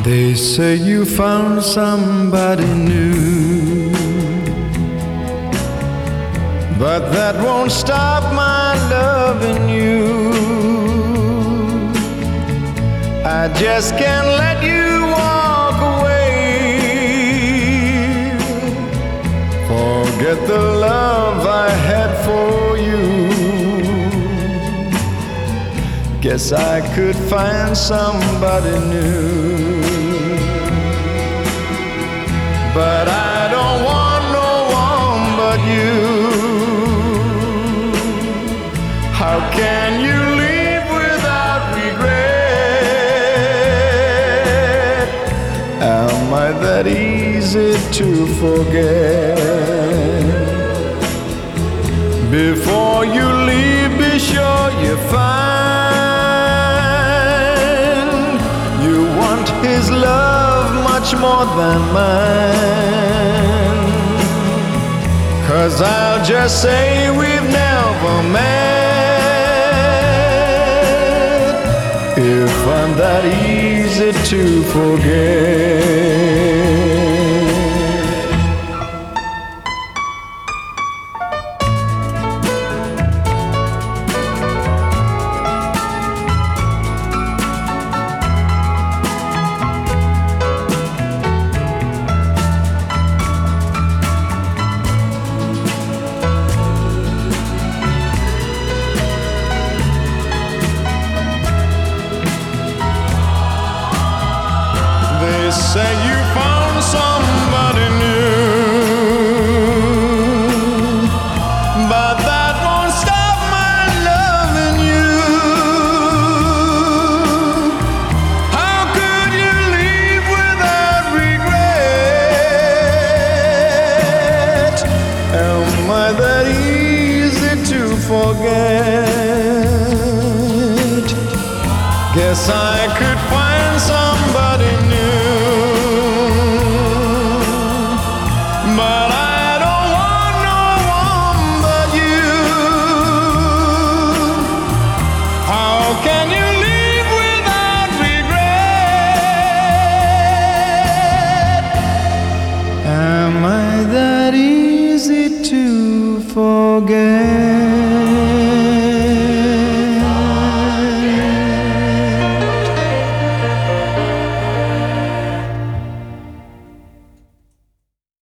They say you found somebody new, but that won't stop my loving you. I just can't let you walk away. Forget the love I had for you. Guess I could find somebody new. But I don't want no one but you. How can you leave without regret? Am I that easy to forget? Before you leave, be sure you find you want his love much more than mine. 'Cause I'll just say we've never met, if I'm that easy to forget. They say you found somebody new, but that won't stop my loving you. How could you leave without regret? Am I that easy to forget? Guess I could find somebody new.